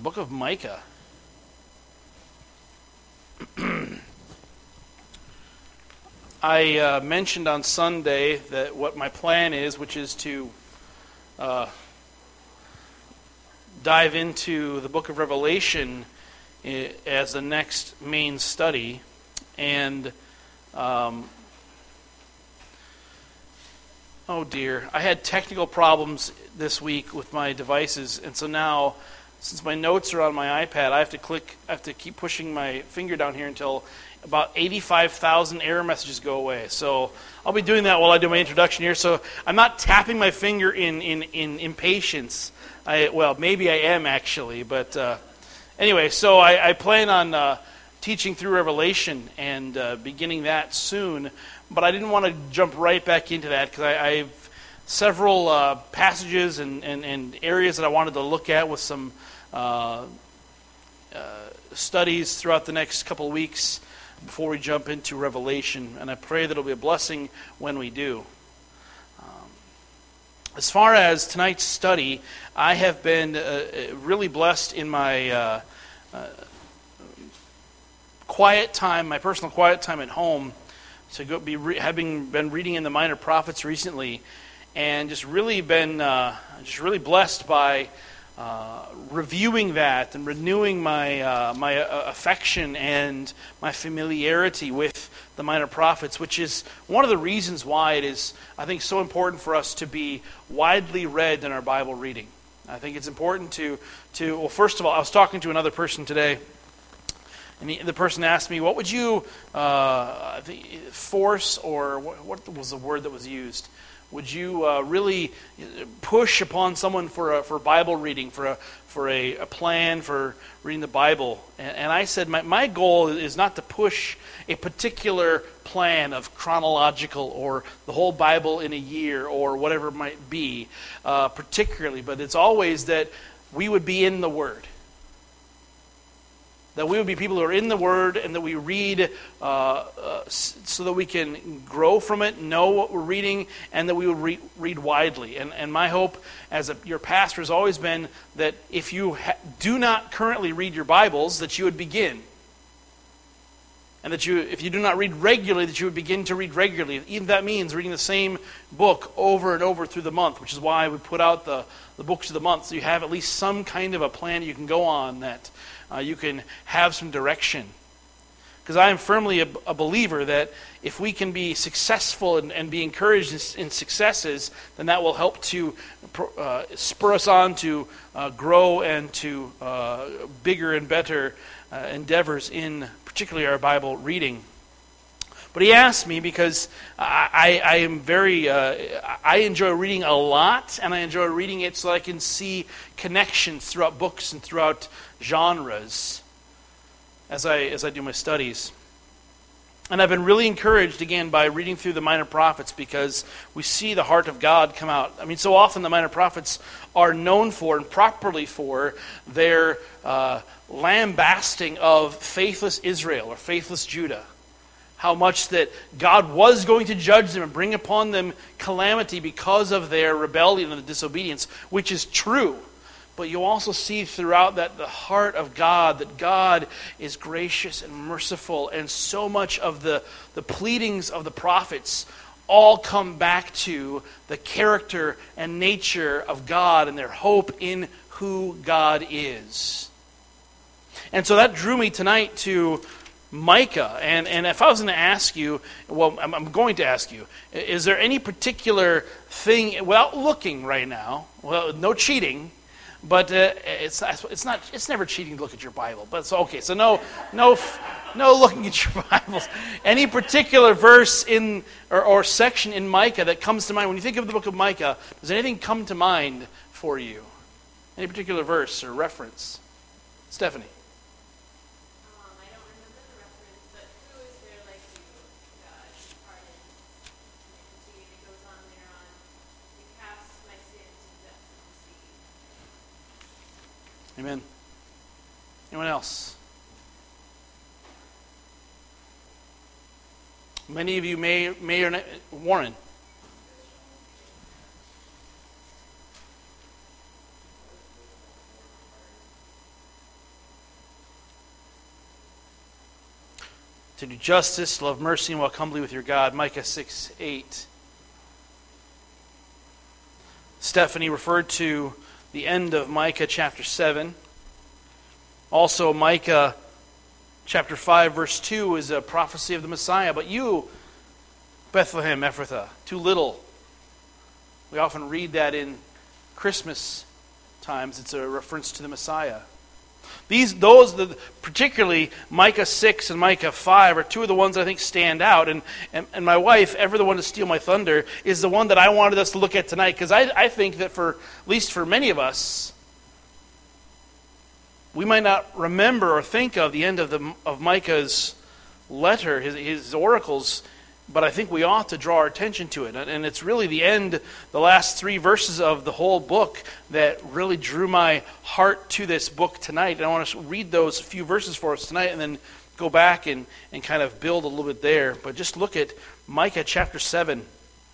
book of Micah. I mentioned on Sunday that what my plan is, which is to dive into the book of Revelation as the next main study. And, oh dear, I had technical problems this week with my devices, and so now, since my notes are on my iPad, I have to keep pushing my finger down here until about 85,000 error messages go away. So I'll be doing that while I do my introduction here. So I'm not tapping my finger in impatience. Well, maybe I am actually, but anyway, so I plan on teaching through Revelation and beginning that soon, but I didn't want to jump right back into that because I have several passages and areas that I wanted to look at with some studies throughout the next couple of weeks before we jump into Revelation, and I pray that it'll be a blessing when we do. As far as tonight's study, I have been really blessed in my quiet time, my personal quiet time at home, to having been reading in the Minor Prophets recently, and just really been really blessed by reviewing that and renewing my my affection and my familiarity with the Minor Prophets, which is one of the reasons why it is, I think, so important for us to be widely read in our Bible reading. I think it's important to well, first of all, I was talking to another person today, and the person asked me, what would you force, or what was the word that was used? Would you really push upon someone for Bible reading, for a plan for reading the Bible? And I said, my goal is not to push a particular plan of chronological or the whole Bible in a year or whatever it might be particularly, but it's always that we would be in the Word. That we would be people who are in the Word and that we read so that we can grow from it, know what we're reading, and that we would read widely. And my hope as your pastor has always been that if you do not currently read your Bibles, that you would begin. And that if you do not read regularly, that you would begin to read regularly. Even that means reading the same book over and over through the month, which is why we put out the books of the month, so you have at least some kind of a plan you can go on, that you can have some direction. Because I am firmly a believer that if we can be successful and be encouraged in successes, then that will help to spur us on to grow and to bigger and better endeavors in particularly our Bible reading. But he asked me because I am very, I enjoy reading a lot, and I enjoy reading it so I can see connections throughout books and throughout genres as I do my studies. And I've been really encouraged, again, by reading through the Minor Prophets, because we see the heart of God come out. I mean, so often the Minor Prophets are known for, and properly for, their lambasting of faithless Israel or faithless Judah. How much that God was going to judge them and bring upon them calamity because of their rebellion and disobedience, which is true. But you also see throughout that the heart of God, that God is gracious and merciful, and so much of the pleadings of the prophets all come back to the character and nature of God and their hope in who God is. And so that drew me tonight to Micah. And if I was going to ask you, well, I'm going to ask you, is there any particular thing, without looking right now, well, no cheating, but it's never cheating to look at your Bible. But it's okay. So no looking at your Bibles. Any particular verse in or section in Micah that comes to mind when you think of the book of Micah? Does anything come to mind for you? Any particular verse or reference? Stephanie. I don't remember the reference, but who is there like you, God, pardon? And it goes on there on, you cast my sins into the depths of the sea. Amen. Anyone else? Many of you may or not. Warren. to do justice, to love mercy, and walk humbly with your God. Micah 6:8. Stephanie referred to the end of Micah chapter 7. Also, Micah chapter 5, verse 2 is a prophecy of the Messiah. But you, Bethlehem Ephrathah, too little. We often read that in Christmas times. It's a reference to the Messiah. Particularly Micah 6 and Micah 5 are two of the ones that I think stand out. And my wife, ever the one to steal my thunder, is the one that I wanted us to look at tonight. Because I think that at least for many of us, we might not remember or think of the end of Micah's letter, his oracles, but I think we ought to draw our attention to it. And it's really the end, the last 3 verses of the whole book that really drew my heart to this book tonight. And I want to read those few verses for us tonight and then go back and kind of build a little bit there. But just look at Micah chapter 7.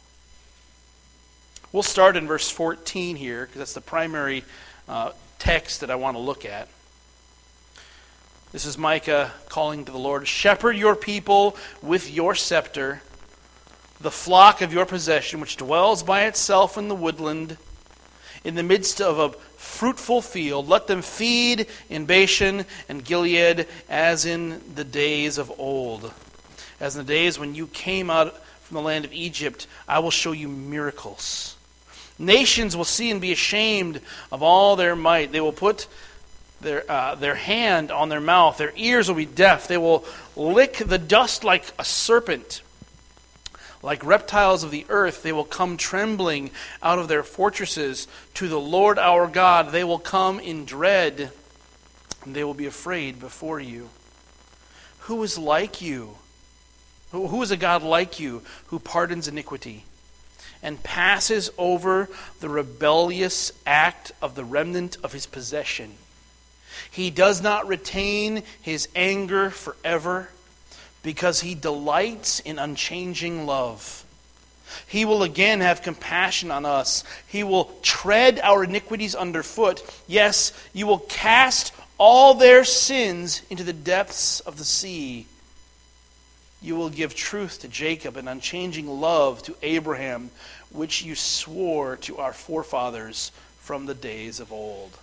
We'll start in verse 14 here, because that's the primary text that I want to look at. This is Micah calling to the Lord. Shepherd your people with your scepter, the flock of your possession, which dwells by itself in the woodland, in the midst of a fruitful field. Let them feed in Bashan and Gilead, as in the days of old. As in the days when you came out from the land of Egypt, I will show you miracles. Nations will see and be ashamed of all their might. They will put their hand on their mouth. Their ears will be deaf. They will lick the dust like a serpent. Like reptiles of the earth, they will come trembling out of their fortresses. To the Lord our God they will come in dread, and they will be afraid before you. Who is like you? Who is a God like you, who pardons iniquity and passes over the rebellious act of the remnant of his possession? He does not retain his anger forever, because he delights in unchanging love. He will again have compassion on us. He will tread our iniquities underfoot. Yes, you will cast all their sins into the depths of the sea. You will give truth to Jacob and unchanging love to Abraham, which you swore to our forefathers from the days of old.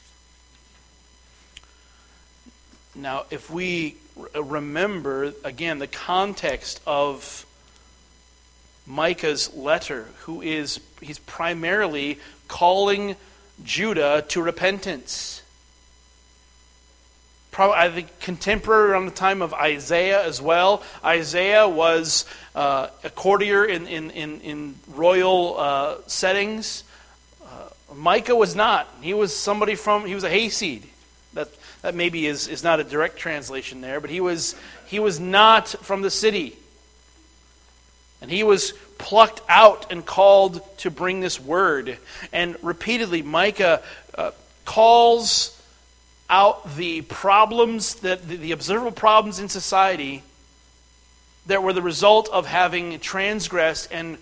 Now, if we remember, again, the context of Micah's letter, he's primarily calling Judah to repentance. Probably, I think, contemporary around the time of Isaiah as well. Isaiah was a courtier in royal settings. Micah was not. He was a hayseed. That maybe is not a direct translation there, but he was not from the city. And he was plucked out and called to bring this word. And repeatedly, Micah calls out the problems, the observable problems in society that were the result of having transgressed and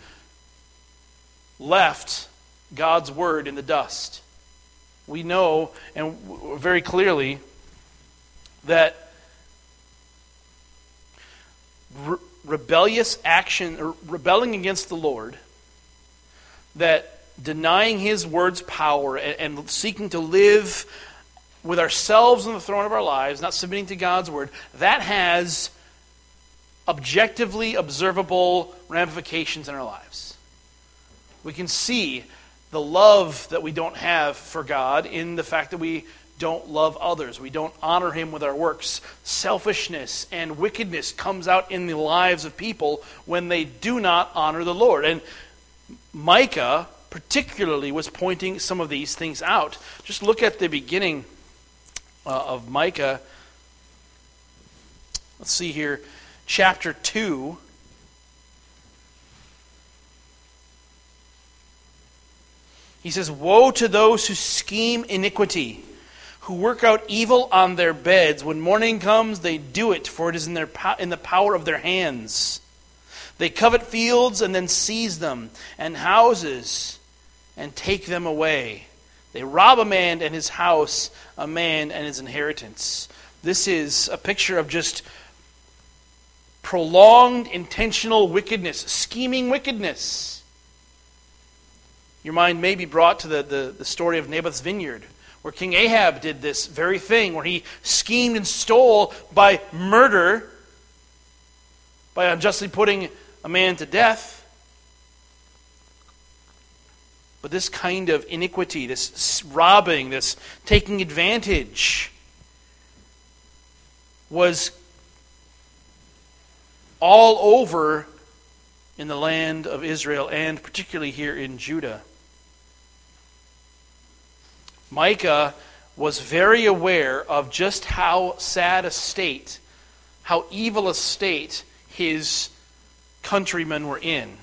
left God's word in the dust. We know, and very clearly, that rebellious action, or rebelling against the Lord, that denying his word's power and seeking to live with ourselves on the throne of our lives, not submitting to God's word, that has objectively observable ramifications in our lives. We can see the love that we don't have for God in the fact that we don't love others. We don't honor him with our works. Selfishness and wickedness comes out in the lives of people when they do not honor the Lord. And Micah particularly was pointing some of these things out. Just look at the beginning of Micah. Let's see here. Chapter 2. He says, "Woe to those who scheme iniquity, who work out evil on their beds. When morning comes, they do it, for it is in the power of their hands. They covet fields and then seize them, and houses and take them away. They rob a man and his house, a man and his inheritance." This is a picture of just prolonged, intentional wickedness, scheming wickedness. Your mind may be brought to the story of Naboth's vineyard, where King Ahab did this very thing, where he schemed and stole by murder, by unjustly putting a man to death. But this kind of iniquity, this robbing, this taking advantage, was all over in the land of Israel, and particularly here in Judah. Micah was very aware of just how sad a state, how evil a state his countrymen were in.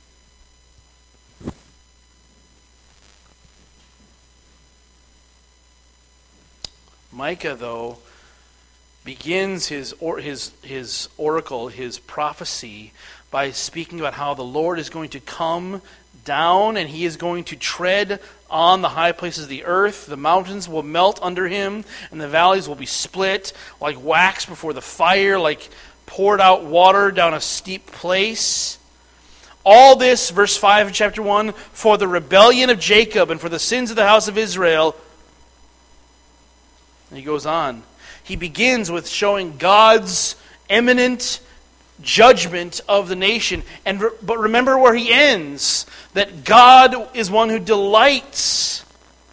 Micah, though, begins his oracle, his prophecy, by speaking about how the Lord is going to come down and he is going to tread on the high places of the earth. The mountains will melt under him and the valleys will be split like wax before the fire, like poured out water down a steep place. All this, verse 5 of chapter 1, for the rebellion of Jacob and for the sins of the house of Israel. And he goes on. He begins with showing God's eminent judgment of the nation. But remember where he ends. That God is one who delights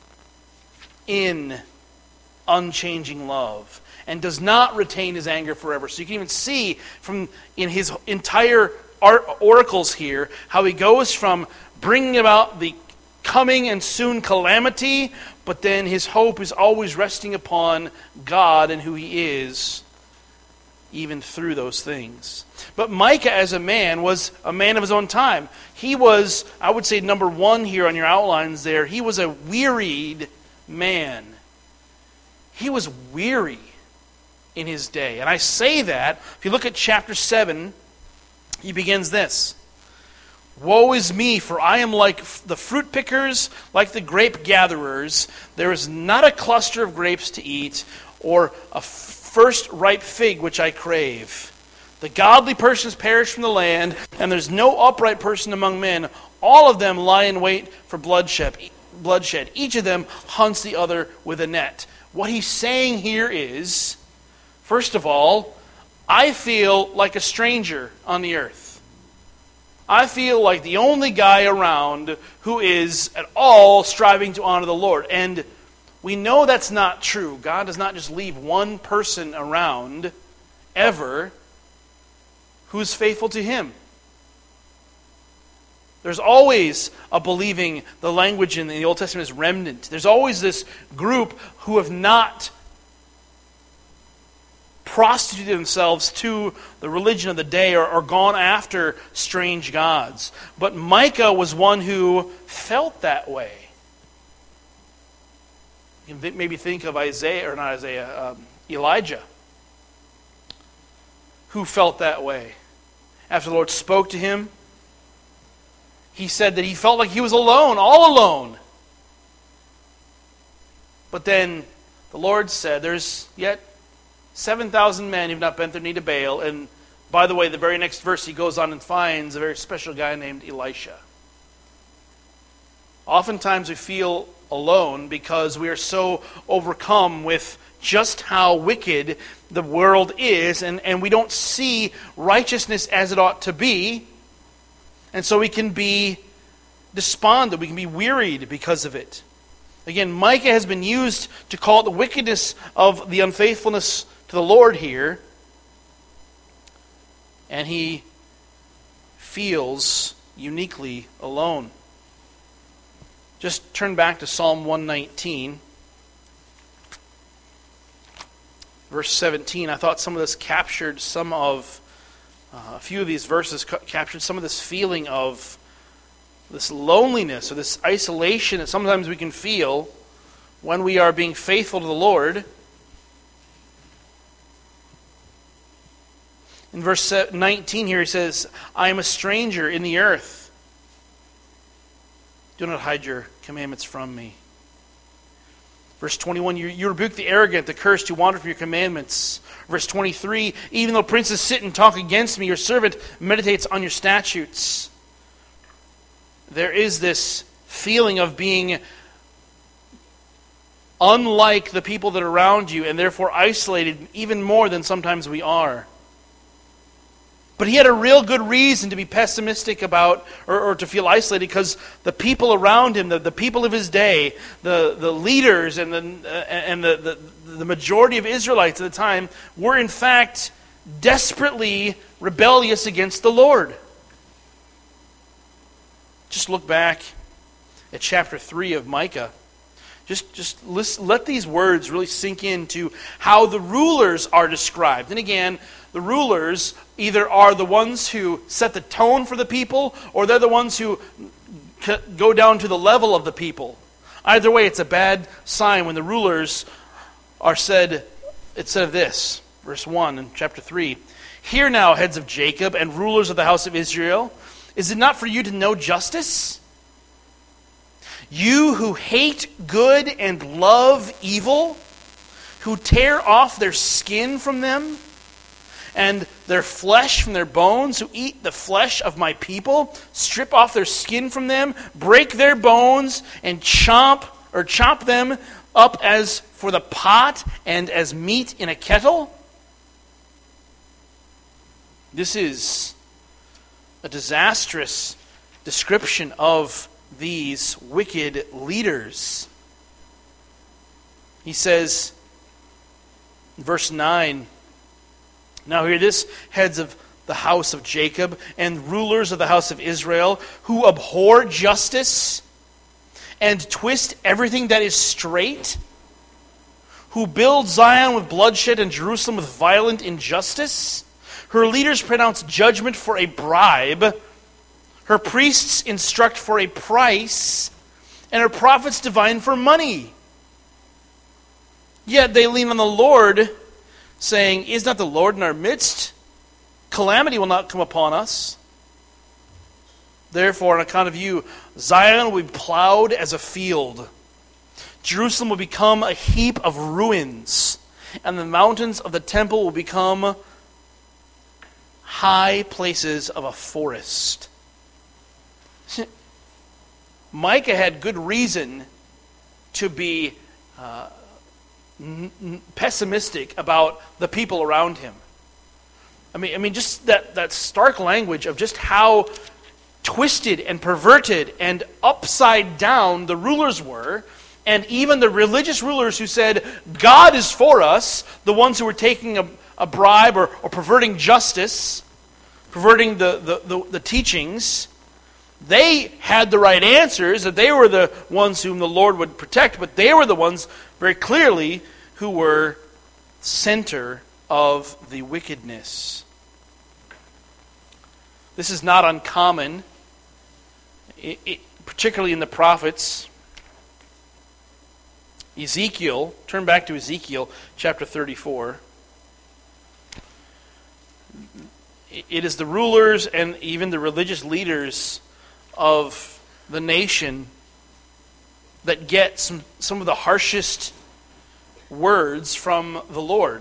in unchanging love and does not retain his anger forever. So you can even see in his entire oracles here how he goes from bringing about the coming and soon calamity, but then his hope is always resting upon God and who he is, even through those things. But Micah, as a man, was a man of his own time. He was, I would say, number one here on your outlines there, he was a wearied man. He was weary in his day. And I say that, if you look at chapter 7, he begins this. Woe is me, for I am like the fruit pickers, like the grape gatherers. There is not a cluster of grapes to eat, or a first ripe fig which I crave. The godly persons perish from the land, and there's no upright person among men. All of them lie in wait for bloodshed. Each of them hunts the other with a net. What he's saying here is, first of all, I feel like a stranger on the earth. I feel like the only guy around who is at all striving to honor the Lord. And we know that's not true. God does not just leave one person around, ever, who's faithful to Him. There's always a believing, the language in the Old Testament is remnant. There's always this group who have not prostituted themselves to the religion of the day or gone after strange gods. But Micah was one who felt that way. You can maybe think of Elijah, who felt that way. After the Lord spoke to him, he said that he felt like he was alone, all alone. But then the Lord said, there's yet 7,000 men who've not bent their knee to Baal. And by the way, the very next verse he goes on and finds a very special guy named Elisha. Oftentimes we feel alone because we are so overcome with just how wicked the world is, and we don't see righteousness as it ought to be. And so we can be despondent, we can be wearied because of it. Again, Micah has been used to call it the wickedness of the unfaithfulness to the Lord here. And he feels uniquely alone. Just turn back to Psalm 119. Verse 17. I thought some of this captured some of, a few of these verses captured some of this feeling of this loneliness or this isolation that sometimes we can feel when we are being faithful to the Lord. In verse 19 here he says, I am a stranger in the earth. Do not hide your commandments from me. Verse 21, you rebuke the arrogant, the cursed who wander from your commandments. Verse 23, even though princes sit and talk against me, your servant meditates on your statutes. There is this feeling of being unlike the people that are around you, and therefore isolated even more than sometimes we are. But he had a real good reason to be pessimistic about, or to feel isolated, because the people around him, the people of his day, the leaders and the majority of Israelites at the time were in fact desperately rebellious against the Lord. Just look back at chapter 3 of Micah. Just listen, let these words really sink into how the rulers are described. And again, the rulers either are the ones who set the tone for the people, or they're the ones who go down to the level of the people. Either way, it's a bad sign when the rulers are said, it's said of this, verse 1 in chapter 3, "Hear now, heads of Jacob and rulers of the house of Israel, is it not for you to know justice? You who hate good and love evil, who tear off their skin from them, and their flesh from their bones, who eat the flesh of my people, strip off their skin from them, break their bones, and chop them up as for the pot and as meat in a kettle." This is a disastrous description of these wicked leaders. He says, in verse 9, "Now hear this, heads of the house of Jacob and rulers of the house of Israel, who abhor justice and twist everything that is straight, who build Zion with bloodshed and Jerusalem with violent injustice. Her leaders pronounce judgment for a bribe. Her priests instruct for a price, and her prophets divine for money. Yet they lean on the Lord, saying, is not the Lord in our midst? Calamity will not come upon us. Therefore, on account of you, Zion will be plowed as a field. Jerusalem will become a heap of ruins, and the mountains of the temple will become high places of a forest." Micah had good reason to be pessimistic about the people around him. I mean, just that stark language of just how twisted and perverted and upside down the rulers were, and even the religious rulers who said, God is for us, the ones who were taking a bribe or perverting justice, perverting the teachings, they had the right answers, that they were the ones whom the Lord would protect, but they were the ones, very clearly, who were center of the wickedness. This is not uncommon, particularly in the prophets. Ezekiel, turn back to Ezekiel chapter 34. It is the rulers and even the religious leaders of the nation that get some of the harshest words from the Lord.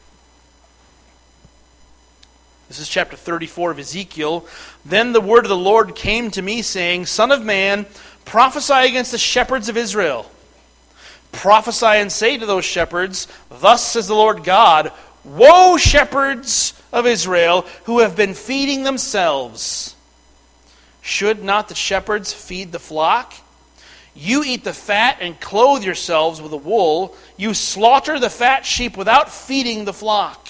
This is chapter 34 of Ezekiel. "Then the word of the Lord came to me, saying, Son of man, prophesy against the shepherds of Israel. Prophesy and say to those shepherds, Thus says the Lord God, Woe, shepherds of Israel, who have been feeding themselves. Should not the shepherds feed the flock? You eat the fat and clothe yourselves with the wool. You slaughter the fat sheep without feeding the flock.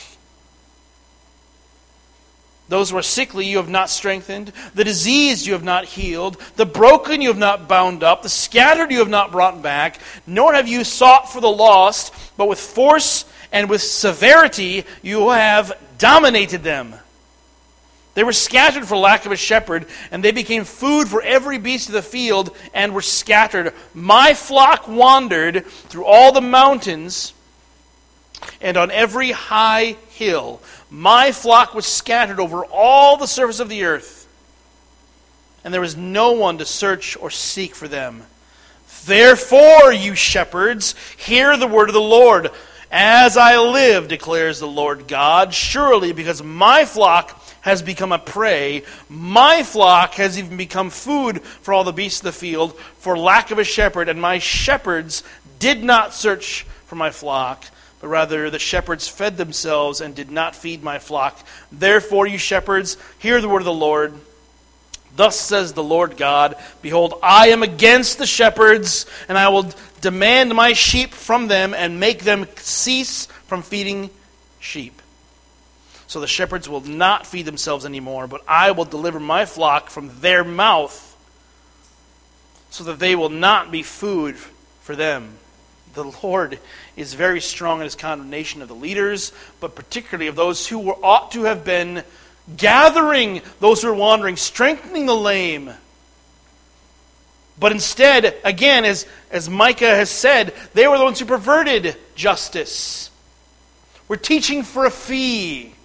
Those who are sickly you have not strengthened. The diseased you have not healed. The broken you have not bound up. The scattered you have not brought back. Nor have you sought for the lost, but with force and with severity you have dominated them. They were scattered for lack of a shepherd, and they became food for every beast of the field, and were scattered. My flock wandered through all the mountains, and on every high hill. My flock was scattered over all the surface of the earth, and there was no one to search or seek for them. Therefore, you shepherds, hear the word of the Lord. As I live, declares the Lord God, surely because my flock has become a prey, my flock has even become food for all the beasts of the field, for lack of a shepherd, and my shepherds did not search for my flock, but rather the shepherds fed themselves and did not feed my flock. Therefore, you shepherds, hear the word of the Lord. Thus says the Lord God, behold, I am against the shepherds, and I will demand my sheep from them and make them cease from feeding sheep. So the shepherds will not feed themselves anymore, but I will deliver my flock from their mouth, so that they will not be food for them. The Lord is very strong in his condemnation of the leaders, but particularly of those who ought to have been gathering those who are wandering, strengthening the lame. But instead, again, as Micah has said, they were the ones who perverted justice. We're teaching for a fee.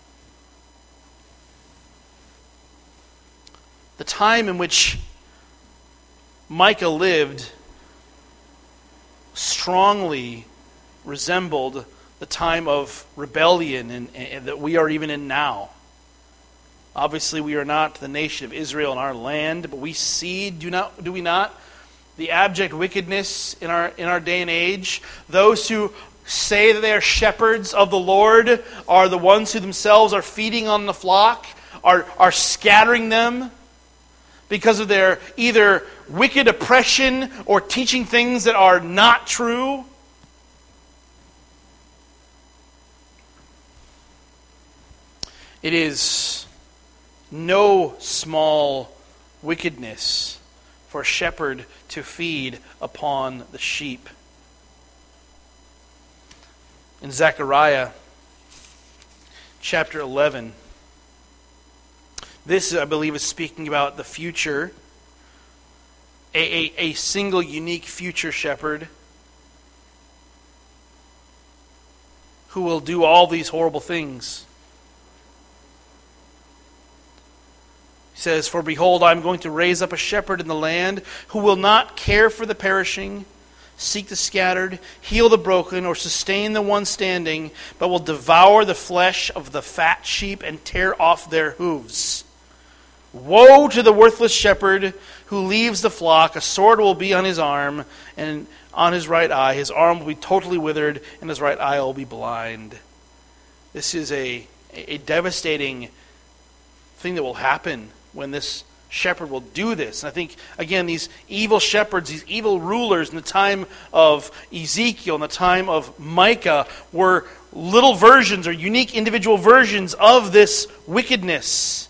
The time in which Micah lived strongly resembled the time of rebellion and that we are even in now. Obviously, we are not the nation of Israel in our land, but we see, do we not, the abject wickedness in our day and age. Those who say that they are shepherds of the Lord are the ones who themselves are feeding on the flock, are scattering them because of their either wicked oppression or teaching things that are not true. It is no small wickedness for a shepherd to feed upon the sheep. In Zechariah chapter 11, this, I believe, is speaking about the future, a single, unique future shepherd who will do all these horrible things. He says, "For behold, I am going to raise up a shepherd in the land who will not care for the perishing, seek the scattered, heal the broken, or sustain the one standing, but will devour the flesh of the fat sheep and tear off their hooves. Woe to the worthless shepherd who leaves the flock. A sword will be on his arm and on his right eye. His arm will be totally withered, and his right eye will be blind." This is a devastating thing that will happen when this shepherd will do this. And I think, again, these evil shepherds, these evil rulers in the time of Ezekiel, in the time of Micah, were little versions or unique individual versions of this wickedness.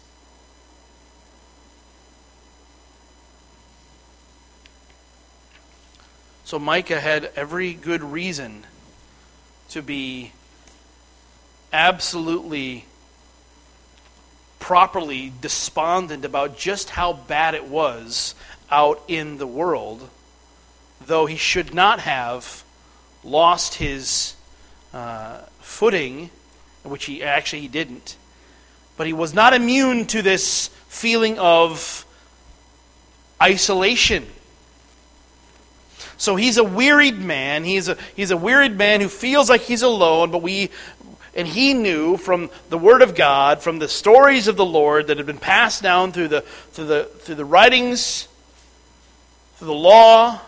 So Micah had every good reason to be absolutely properly despondent about just how bad it was out in the world, though he should not have lost his footing, which he didn't. But he was not immune to this feeling of isolation. So he's a wearied man. He's a wearied man who feels like he's alone, and he knew from the Word of God, from the stories of the Lord that had been passed down through the writings, through the law,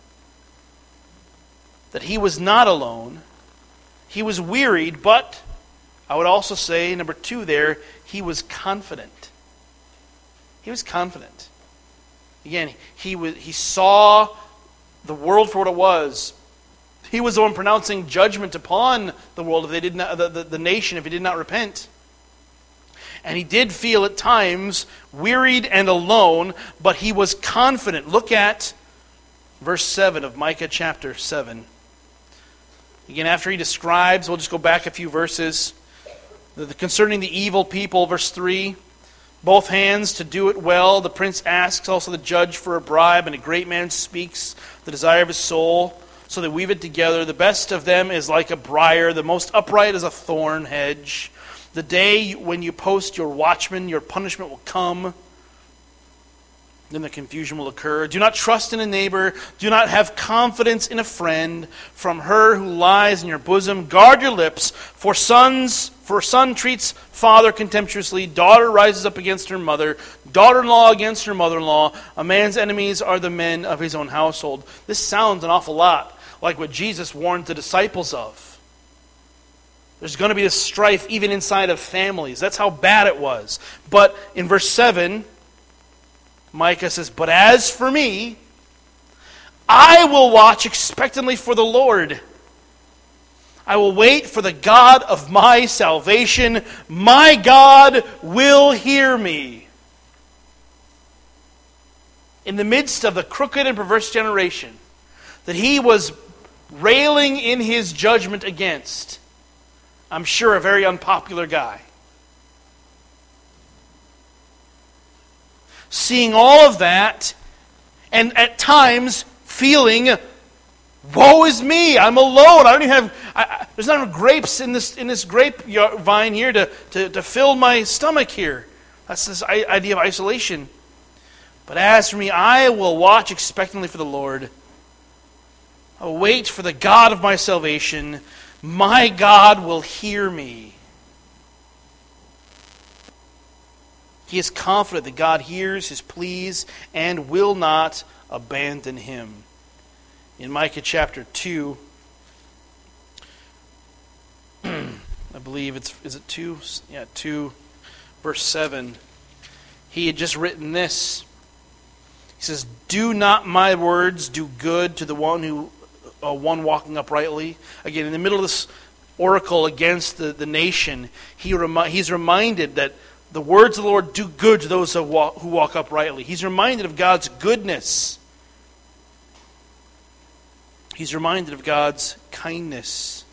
that he was not alone. He was wearied, but I would also say, number 2 there, he was confident. He was confident. Again, he saw the world for what it was. He was the one pronouncing judgment upon the world if they did not, the nation, if he did not repent. And he did feel at times wearied and alone, but he was confident. Look at verse 7 of Micah chapter 7. Again, after he describes, we'll just go back a few verses, concerning the evil people, verse 3. Both hands to do it well. The prince asks also the judge for a bribe, and a great man speaks the desire of his soul. So they weave it together. The best of them is like a briar. The most upright is a thorn hedge. The day when you post your watchman, your punishment will come. then the confusion will occur. Do not trust in a neighbor. Do not have confidence in a friend. From her who lies in your bosom, guard your lips. For son treats father contemptuously. Daughter rises up against her mother. Daughter-in-law against her mother-in-law. A man's enemies are the men of his own household. This sounds an awful lot like what Jesus warned the disciples of. There's going to be this strife even inside of families. That's how bad it was. But in verse 7... Micah says, but as for me, I will watch expectantly for the Lord. I will wait for the God of my salvation. My God will hear me. In the midst of the crooked and perverse generation that he was railing in his judgment against, I'm sure a very unpopular guy. Seeing all of that, and at times feeling, woe is me, I'm alone. I don't even have, there's not enough grapes in this grapevine here to fill my stomach here. That's this idea of isolation. But as for me, I will watch expectantly for the Lord. I will wait for the God of my salvation. My God will hear me. He is confident that God hears his pleas and will not abandon him. In Micah chapter 2, I believe is it 2? Yeah, 2, verse 7. He had just written this. He says, do not my words do good to the one walking uprightly? Again, in the middle of this oracle against the nation, he's reminded that the words of the Lord do good to those who walk uprightly. He's reminded of God's goodness. He's reminded of God's kindness.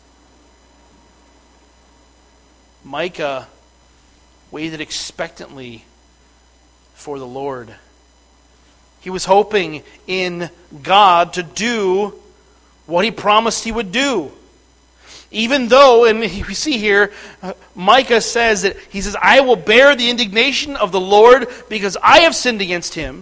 Micah waited expectantly for the Lord. He was hoping in God to do what he promised he would do. Even though, and we see here, Micah says that he says, I will bear the indignation of the Lord because I have sinned against him,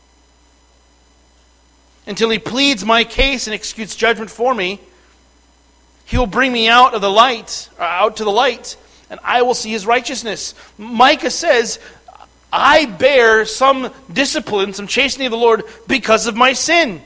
until he pleads my case and executes judgment for me. He will bring me out to the light, and I will see his righteousness. Micah says, I bear some discipline, some chastening of the Lord because of my sin.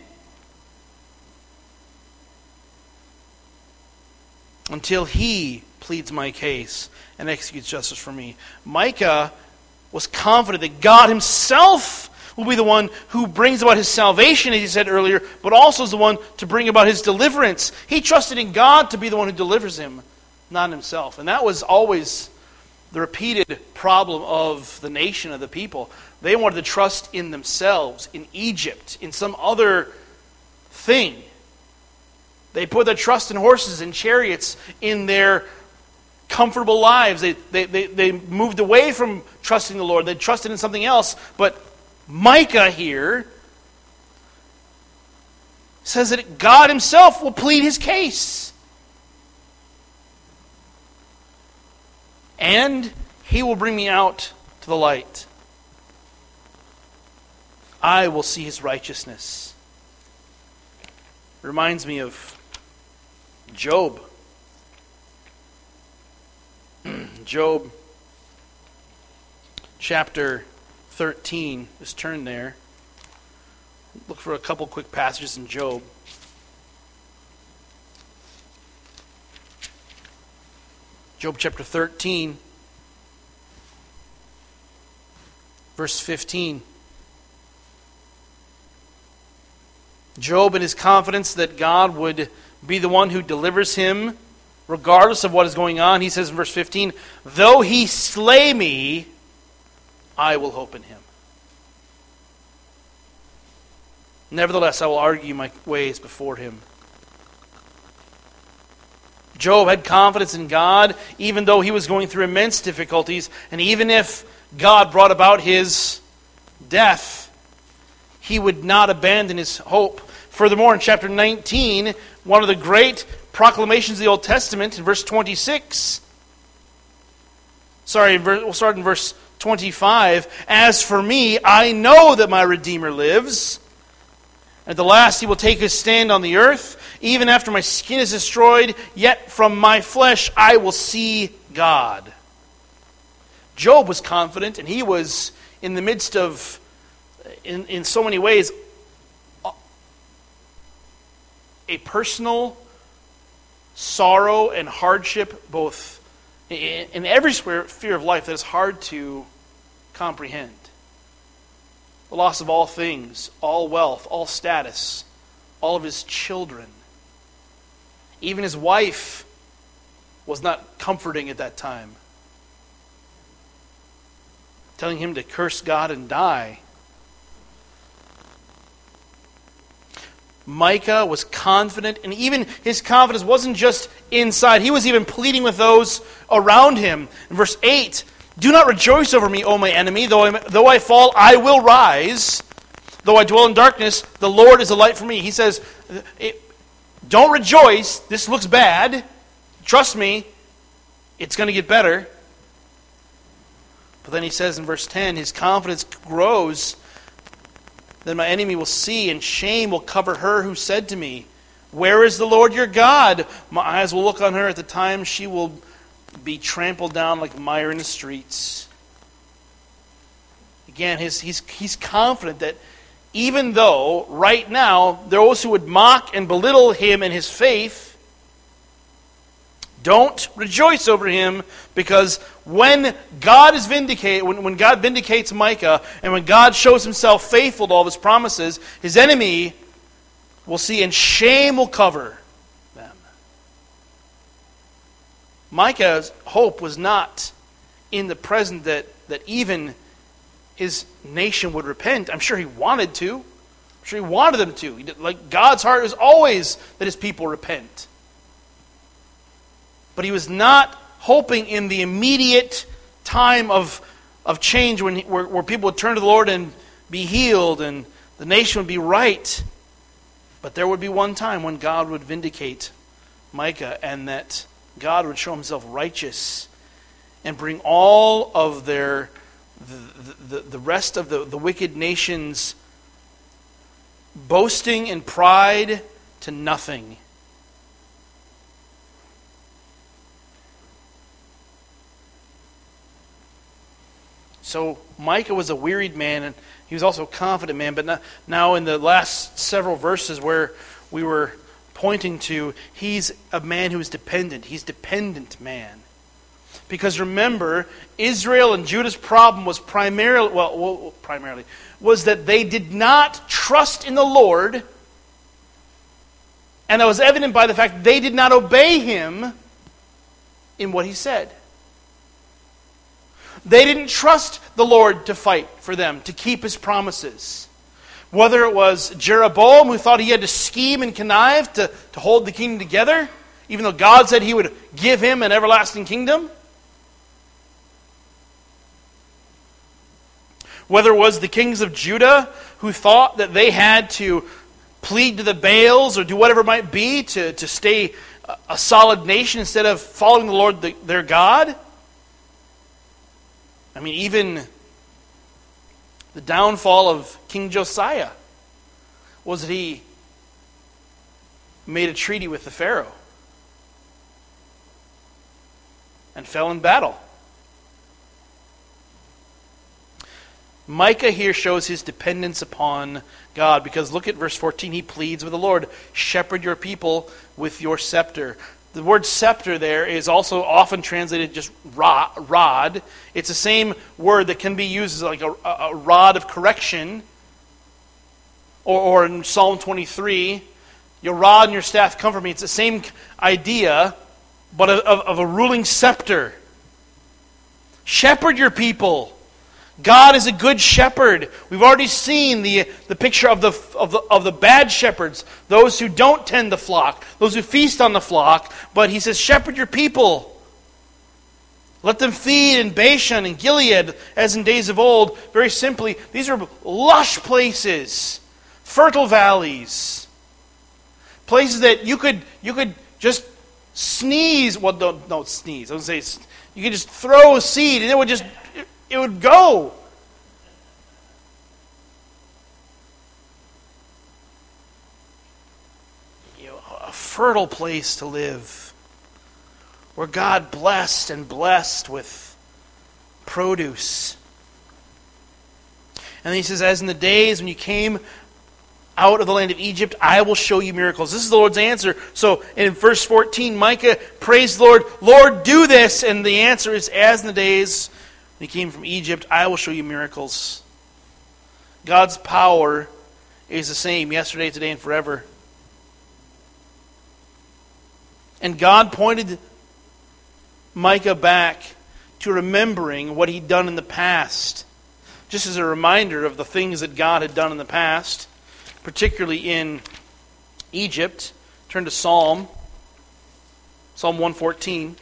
Until he pleads my case and executes justice for me. Micah was confident that God himself will be the one who brings about his salvation, as he said earlier, but also is the one to bring about his deliverance. He trusted in God to be the one who delivers him, not himself. And that was always the repeated problem of the nation, of the people. They wanted to trust in themselves, in Egypt, in some other thing. They put their trust in horses and chariots, in their comfortable lives. They moved away from trusting the Lord. They trusted in something else. But Micah here says that God himself will plead his case. And he will bring me out to the light. I will see his righteousness. Reminds me of Job. Job chapter 13. Just turn there. Look for a couple quick passages in Job. Job chapter 13, verse 15. Job, in his confidence that God would be the one who delivers him, regardless of what is going on, he says in verse 15, though he slay me, I will hope in him. Nevertheless, I will argue my ways before him. Job had confidence in God, even though he was going through immense difficulties, and even if God brought about his death, he would not abandon his hope. Furthermore, in chapter 19, one of the great proclamations of the Old Testament, in verse 26, we'll start in verse 25, "As for me, I know that my Redeemer lives. At the last he will take his stand on the earth. Even after my skin is destroyed, yet from my flesh I will see God." Job was confident, and he was in the midst of, in so many ways, a personal sorrow and hardship, both in every sphere of life that is hard to comprehend. The loss of all things, all wealth, all status, all of his children. Even his wife was not comforting at that time, telling him to curse God and die. Micah was confident, and even his confidence wasn't just inside. He was even pleading with those around him. In verse 8, "Do not rejoice over me, O my enemy. Though I fall, I will rise. Though I dwell in darkness, the Lord is a light for me." He says, don't rejoice. This looks bad. Trust me, it's going to get better. But then he says in verse 10, his confidence grows. "Then my enemy will see, and shame will cover her who said to me, 'Where is the Lord your God?' My eyes will look on her at the time she will be trampled down like mire in the streets." Again, he's confident that even though right now those who would mock and belittle him and his faith don't rejoice over him, because when God is vindicated, when God vindicates Micah, and when God shows himself faithful to all of his promises, his enemy will see, and shame will cover them. Micah's hope was not in the present that even his nation would repent. I'm sure he wanted to. I'm sure he wanted them to. Like God's heart is always that his people repent. But he was not hoping in the immediate time of change where people would turn to the Lord and be healed and the nation would be right. But there would be one time when God would vindicate Micah, and that God would show himself righteous and bring all of the rest of the wicked nations' boasting and pride to nothing. So Micah was a wearied man, and he was also a confident man. But now in the last several verses where we were pointing to, he's a man who is dependent. He's a dependent man. Because remember, Israel and Judah's problem was primarily was that they did not trust in the Lord, and that was evident by the fact that they did not obey him in what he said. They didn't trust the Lord to fight for them, to keep his promises. Whether it was Jeroboam, who thought he had to scheme and connive to hold the kingdom together, even though God said he would give him an everlasting kingdom. Whether it was the kings of Judah, who thought that they had to plead to the Baals or do whatever it might be to stay a solid nation instead of following the Lord their God. I mean, even the downfall of King Josiah was that he made a treaty with the Pharaoh and fell in battle. Micah here shows his dependence upon God, because look at verse 14. He pleads with the Lord, "Shepherd your people with your scepter." The word scepter there is also often translated just rod. It's the same word that can be used as like a rod of correction. Or in Psalm 23, "Your rod and your staff comfort me." It's the same idea, but of a ruling scepter. Shepherd your people. God is a good shepherd. We've already seen the picture of the bad shepherds, those who don't tend the flock, those who feast on the flock. But he says, shepherd your people. Let them feed in Bashan and Gilead as in days of old. Very simply, these are lush places, fertile valleys, places that you could just sneeze. Well, don't sneeze. I was going to say you could just throw a seed and it would just it would go. A fertile place to live, where God blessed and blessed with produce. And then he says, as in the days when you came out of the land of Egypt, I will show you miracles. This is the Lord's answer. So in verse 14, Micah prays the Lord, Lord, do this. And the answer is, as in the days when you came from Egypt, I will show you miracles. God's power is the same yesterday, today, and forever. And God pointed Micah back to remembering what he'd done in the past. Just as a reminder of the things that God had done in the past, particularly in Egypt. Turn to Psalm 114.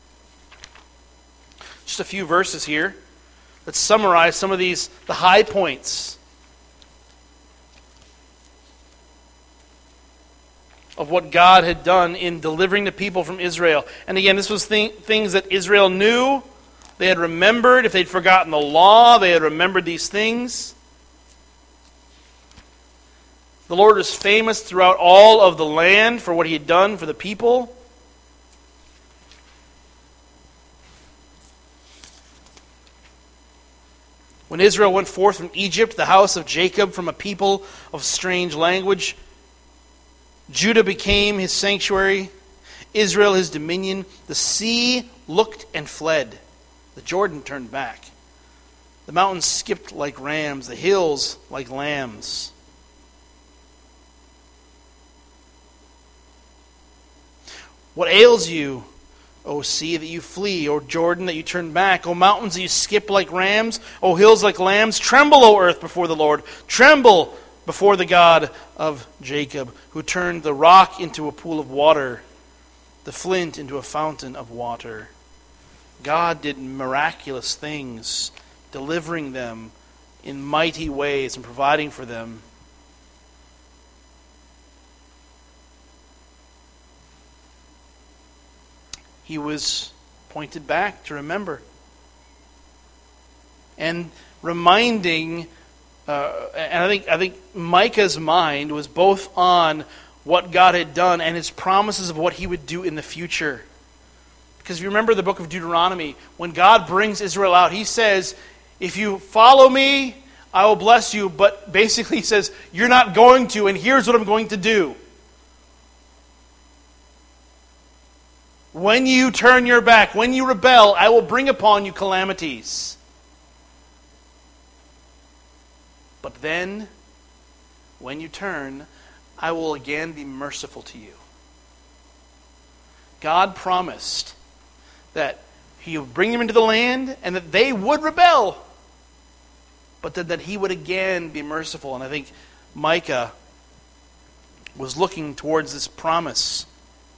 Just a few verses here. Let's summarize some of the high points of what God had done in delivering the people from Israel. And again, this was things that Israel knew. They had remembered. If they'd forgotten the law, they had remembered these things. The Lord is famous throughout all of the land for what he had done for the people. When Israel went forth from Egypt, the house of Jacob from a people of strange language, Judah became his sanctuary, Israel his dominion. The sea looked and fled. The Jordan turned back. The mountains skipped like rams, the hills like lambs. What ails you, O sea, that you flee, O Jordan, that you turn back, O mountains, that you skip like rams, O hills like lambs? Tremble, O earth, before the Lord. Tremble before the God of Jacob, who turned the rock into a pool of water, the flint into a fountain of water. God did miraculous things, delivering them in mighty ways and providing for them. He was pointed back to remember. And reminding, and I think Micah's mind was both on what God had done and his promises of what he would do in the future. Because if you remember the book of Deuteronomy, when God brings Israel out, he says, if you follow me, I will bless you. But basically he says, you're not going to, and here's what I'm going to do. When you turn your back, when you rebel, I will bring upon you calamities. But then, when you turn, I will again be merciful to you. God promised that he would bring them into the land and that they would rebel, but that he would again be merciful. And I think Micah was looking towards this promise.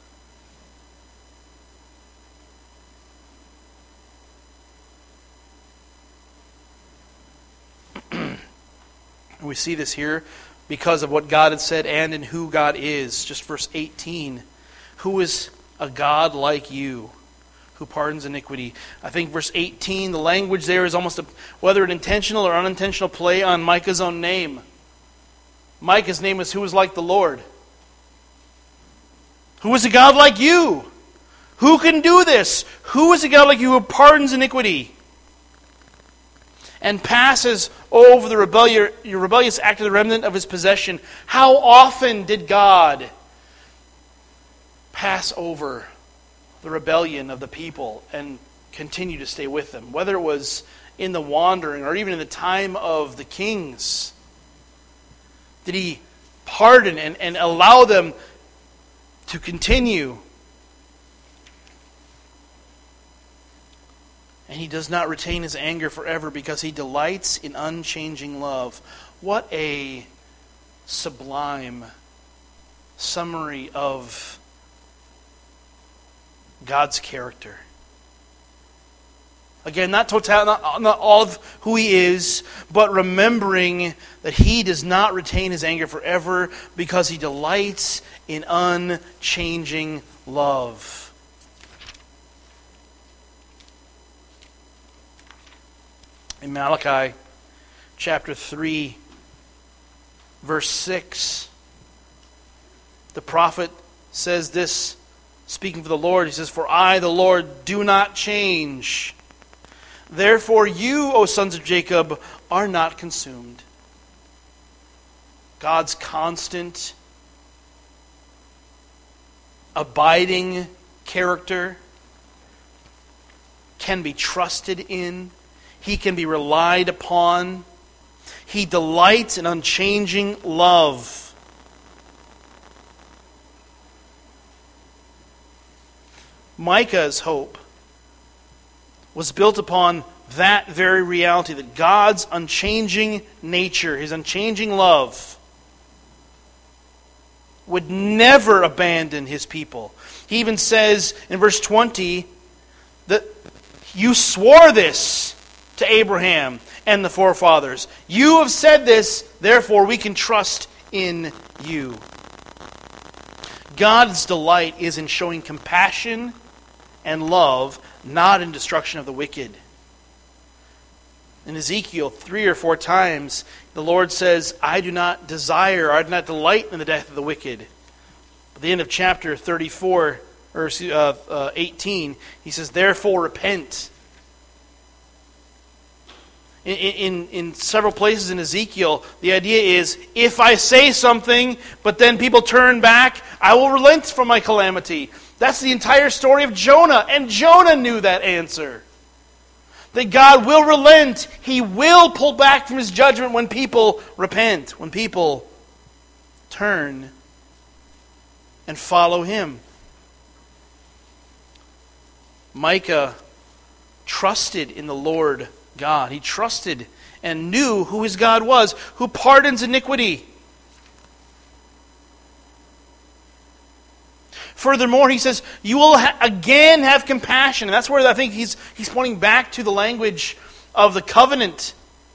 We see this here because of what God had said and in who God is. Just verse 18. Who is a God like you, who pardons iniquity? I think verse 18, the language there is almost whether an intentional or unintentional play on Micah's own name. Micah's name is who is like the Lord. Who is a God like you? Who can do this? Who is a God like you who pardons iniquity and passes over the rebellious act of the remnant of his possession? How often did God pass over the rebellion of the people and continue to stay with them? Whether it was in the wandering or even in the time of the kings, did he pardon and allow them to continue? And he does not retain his anger forever because he delights in unchanging love. What a sublime summary of God's character. Again, not all of who he is, but remembering that he does not retain his anger forever because he delights in unchanging love. In Malachi chapter 3, verse 6, the prophet says this, speaking for the Lord. He says, "For I, the Lord, do not change. Therefore you, O sons of Jacob, are not consumed." God's constant, abiding character can be trusted in. He can be relied upon. He delights in unchanging love. Micah's hope was built upon that very reality, that God's unchanging nature, His unchanging love, would never abandon His people. He even says in verse 20 that you swore this to Abraham and the forefathers. You have said this, therefore we can trust in you. God's delight is in showing compassion and love, not in destruction of the wicked. In Ezekiel 3 or 4 times, the Lord says, I do not delight in the death of the wicked. At the end of chapter 34, or 18, he says, therefore repent. In several places in Ezekiel, the idea is, if I say something, but then people turn back, I will relent from my calamity. That's the entire story of Jonah, and Jonah knew that answer. That God will relent. He will pull back from His judgment when people repent, when people turn and follow Him. Micah trusted in the Lord God. He trusted and knew who his God was, who pardons iniquity. Furthermore, he says, you will again have compassion. And that's where I think he's pointing back to the language of the covenant.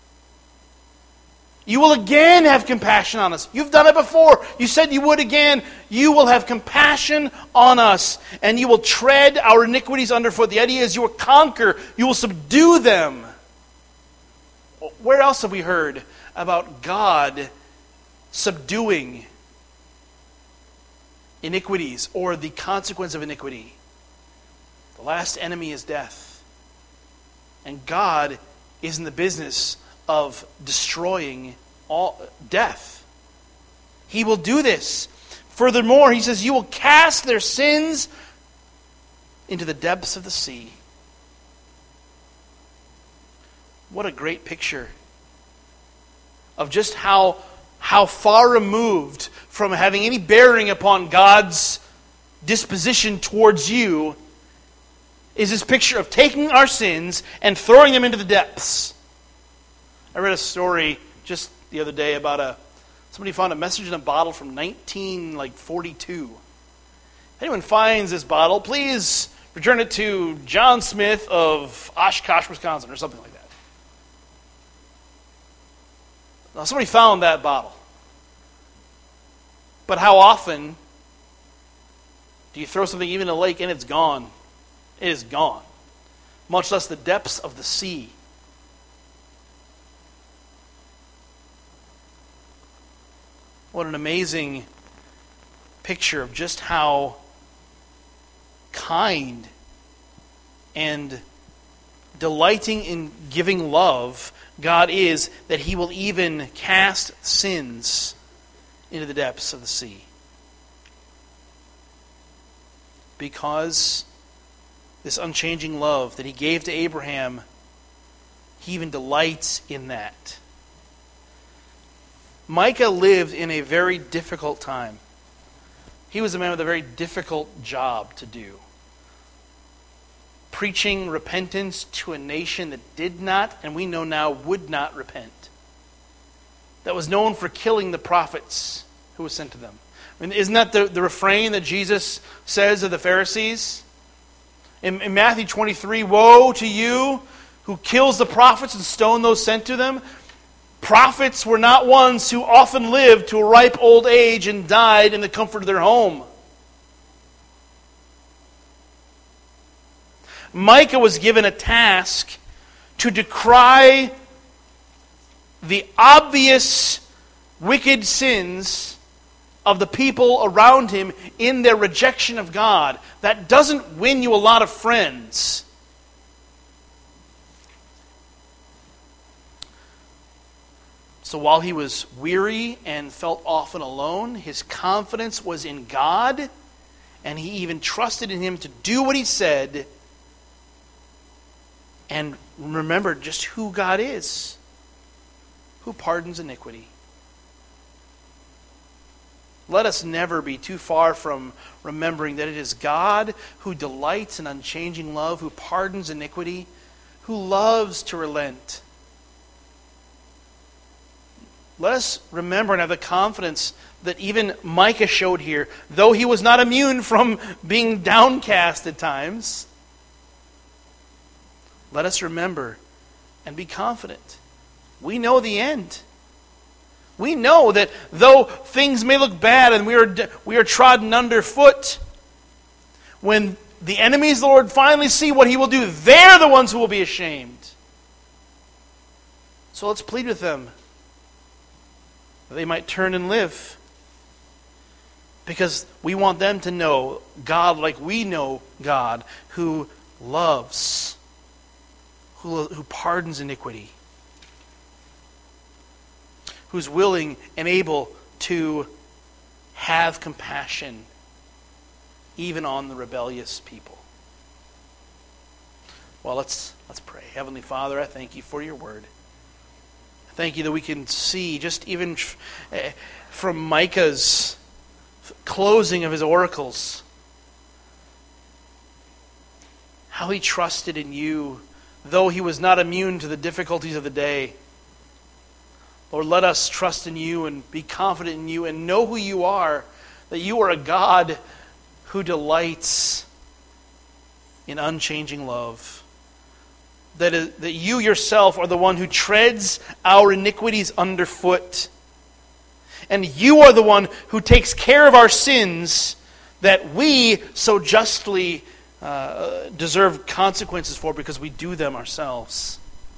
You will again have compassion on us. You've done it before. You said you would again. You will have compassion on us, and you will tread our iniquities underfoot. The idea is you will conquer. You will subdue them. Where else have we heard about God subduing iniquities or the consequence of iniquity? The last enemy is death. And God is in the business of destroying all death. He will do this. Furthermore, he says, you will cast their sins into the depths of the sea. What a great picture of just how far removed from having any bearing upon God's disposition towards you is this picture of taking our sins and throwing them into the depths. I read a story just the other day about somebody found a message in a bottle from 1942. If anyone finds this bottle, please return it to John Smith of Oshkosh, Wisconsin, or something like that. Now, somebody found that bottle. But how often do you throw something even in a lake and it's gone? It is gone. Much less the depths of the sea. What an amazing picture of just how kind and delighting in giving love God is, that He will even cast sins into the depths of the sea. Because this unchanging love that He gave to Abraham, He even delights in that. Micah lived in a very difficult time. He was a man with a very difficult job to do. Preaching repentance to a nation that did not, and we know now, would not repent. That was known for killing the prophets who were sent to them. I mean, isn't that the refrain that Jesus says of the Pharisees? In Matthew 23, woe to you who kills the prophets and stone those sent to them. Prophets were not ones who often lived to a ripe old age and died in the comfort of their home. Micah was given a task to decry the obvious wicked sins of the people around him in their rejection of God, that doesn't win you a lot of friends. So while he was weary and felt often alone, his confidence was in God, and he even trusted in him to do what he said, and remembered just who God is, who pardons iniquity. Let us never be too far from remembering that it is God who delights in unchanging love, who pardons iniquity, who loves to relent. Let us remember and have the confidence that even Micah showed here, though he was not immune from being downcast at times. Let us remember and be confident. We know the end. We know that though things may look bad and we are trodden underfoot, when the enemies of the Lord finally see what he will do, they're the ones who will be ashamed. So let's plead with them that they might turn and live. Because we want them to know God like we know God, who loves, who pardons iniquity, who's willing and able to have compassion even on the rebellious people. Well, let's pray. Heavenly Father, I thank you for your word. I thank you that we can see, just even from Micah's closing of his oracles, how he trusted in you, though he was not immune to the difficulties of the day. Lord, let us trust in you and be confident in you and know who you are, that you are a God who delights in unchanging love. That you yourself are the one who treads our iniquities underfoot. And you are the one who takes care of our sins that we so justly deserve consequences for because we do them ourselves.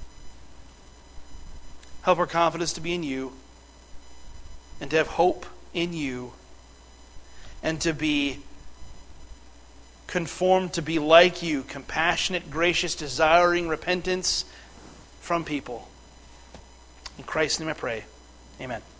Help our confidence to be in you, and to have hope in you, and to be conformed to be like you, compassionate, gracious, desiring repentance from people. In Christ's name I pray. Amen.